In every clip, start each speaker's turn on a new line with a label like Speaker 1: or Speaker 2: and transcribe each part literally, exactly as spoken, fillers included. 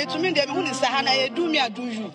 Speaker 1: me to me dem hu ni sahana e do me ado you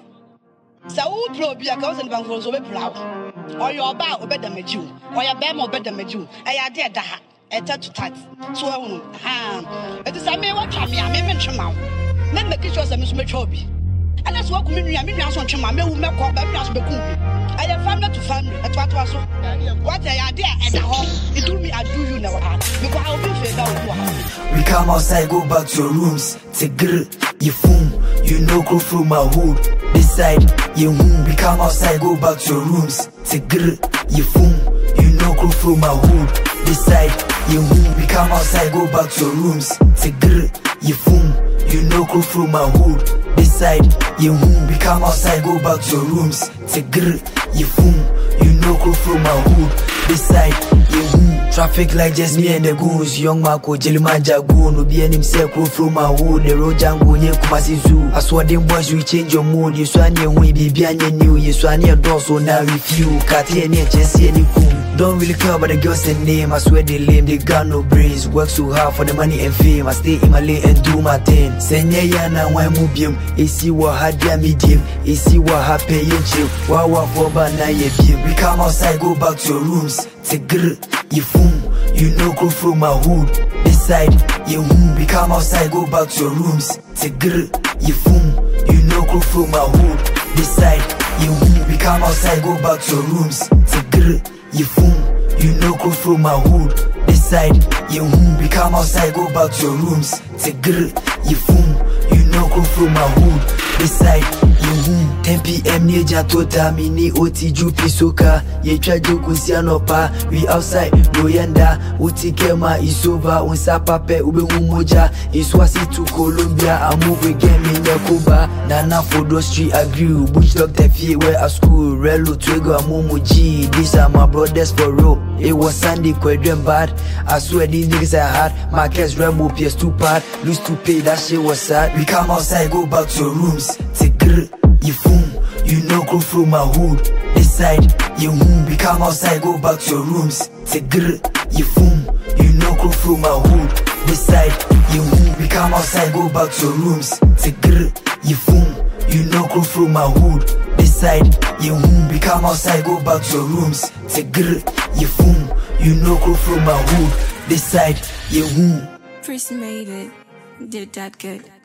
Speaker 1: sa wo pro bia ka wo se banko so be pra o yo ba obedamaji o ya be ma obedamaji e ya de da ha e tatu tat so e hu ha e ti sa me wa twa me a me ntwe ma na me ki sure se me so me twa obi ana so ku me nua me nua so ntwe ma me wu me ko ba me nua so be ku bi I am family to family. That's what was so. What I did at the home, it do me, I do you never have. Because I'll be fair.
Speaker 2: We come outside, go back to your rooms. Take grr, you fool. You know, go through my hood. This side, you whom. We come outside, go back to your rooms. Take grr, you fool. You know, go through my hood. This side, you whom. We come outside, go back to your rooms. Take grr, you fool. You know, go through my hood. This side, you whom. We come outside, go back to your rooms. Take grr. You fool, you know go through my hood. This side, you who traffic like just me and the goons. Young Marco, Jellyman Jagoon, will be an himself go through my hood. The road Django, near Kumasi Zoo. I saw them boys, we change your mood. You saw near we be behind your new. You saw near door, so now with you. Katia near Chelsea any cool. Don't really care about the girls and name. I swear they lame, they got no brains. Work so hard for the money and fame. I stay in my lane and do my thing. Senya yana why move him. I see what had ya medium. I see what happen you chill. Wow wow for banana ye beam. We come outside, go back to your rooms. Take grr, you fool. You know go through my hood. This side, you who. We come outside, go back to your rooms. Take grr, you fool. You know go through my hood. This side, you who. We come outside, go back to your rooms. Take grr. You fool, you know go through my hood. This side, you who. We come outside, go back to your rooms. Take grr, you fool, you know go through my hood. This side, you who. ten p m near Jatota, mini O T Jupi Soka. Ye try to go see anopa. We outside, Royanda. Uti Kema is over. Unsa pape ube umoja. Iswasi to Colombia. I move again in Yakuba. Nana for the street agree. Bush dog the fee where I school. Relo Twego Amumu G. These are my brothers for real. It was Sunday, quadrant bad. I swear these niggas are hard. Marcus Rambo P S two part. Lose to pay, that shit was sad. We come outside, go back to your rooms. Take grr, you fool. You know go through my hood. This side, you who. We come outside, go back to your rooms. Take grr, you fool. You know go through my hood. This side, you who. We come outside, go back to your rooms. Take grr, you fool. You know go through my hood. This side, you who. We come outside, go back to your rooms. Take grr, you fool. You know go through my hood. This side, you who.
Speaker 3: Chris made it. Did that good.